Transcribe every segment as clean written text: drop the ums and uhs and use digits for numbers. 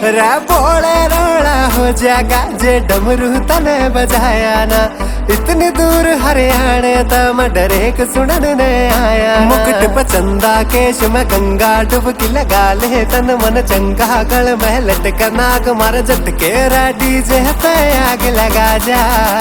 रे बोले रोड़ा हो जाएगा जे डमरू तने बजाया ना। इतनी दूर हरियाणे तो मैं डरेक सुनने आया। मुकुट पचंदा केश में गंगा डुबकी लगा ले तन मन चंगा गल में लटका नाग मार झटके डीजे पे आग लगा जा।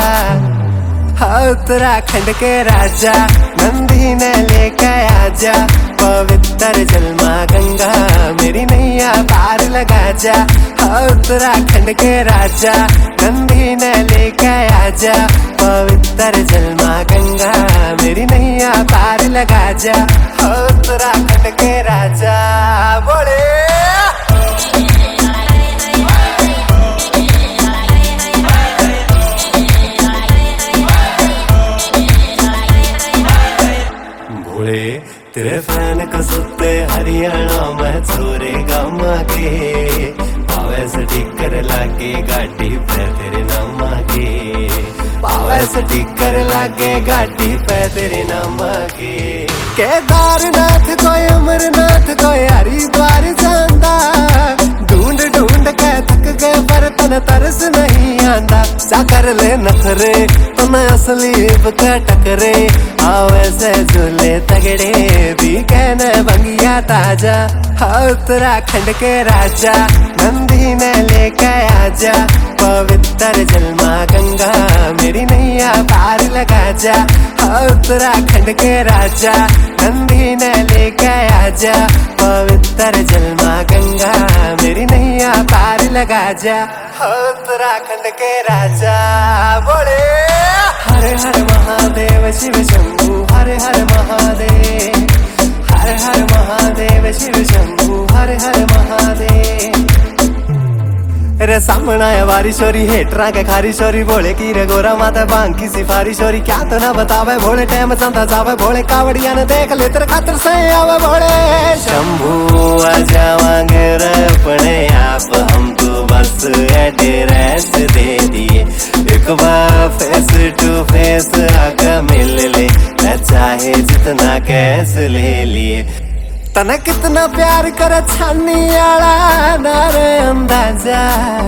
उत्तराखंड के राजा नंदी ने लेके आजा, पवित्र जलमा गंगा मेरी नैया पार लगा जा। उत्तराखंड के राजा नंदी ने लेके आजा, पवित्र जलमा गंगा मेरी नैया पार लगा जा। उत्तराखंड के राजा बोले तेरे फैन को सुते हरियाणा में छोरे गामा के, पावे से टिकर लागे गाड़ी पे तेरे नाम के, पावे से टिकर लागे गाड़ी पे तेरे नाम के। केदारनाथ कोई अमरनाथ कोई हरिद्वार जांदा, ढूंढ ढूंढ के थक गए पर तन तरस नहीं आंदा। जा कर ले नखरे तो मैं असली के टकरे, आवे से झूले तगड़े भी कहने बंगिया ताजा। उत्तराखंड के राजा नंदी ने लेके आजा, पवित्र जलमा गंगा मेरी नैया पार लगा जा। उत्तराखंड के राजा नंदी ने लेके आजा, पवित्र जलमा गंगा मेरी नैया पार लगा जा। उत्तराखंड के राजा बोले हर हर महादेव शिव शंभु हर हर महादेव, हर हर महादेव शिव शंभु हर हर महादेव। रे सामना है वारी शोरी हेटरा के खारी शोरी, बोले की रे गोरा माता बांग की सिफारी शोरी। क्या तो ना बतावे भोले टाइम चंदा जावे भोले, कावड़िया ने देख ले तेरे खातर से आवे भोले। शंभू आ जावांगे रे अपने आप हम तो बस एड्रेस दे दिए, एक बार फेस टू फेस आकर मिल ले, चाहे जितना कैश ले लिए। तना कितना प्यार करे छानी आला नारे अंदाजा।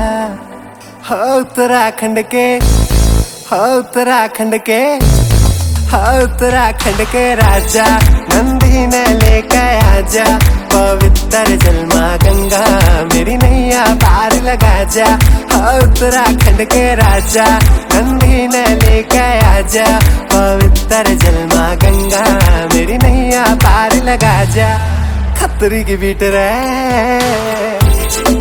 उत्तराखंड के उत्तराखंड के उत्तराखंड के राजा नंदी ने लेके आजा, पवित्र जलमा गंगा मेरी नैया पार लगा जा। उत्तराखंड के राजा नंदी ने लेके आजा, पवित्र जलमा गंगा मेरी नैया पार लगा जा। खतरी की बीट रे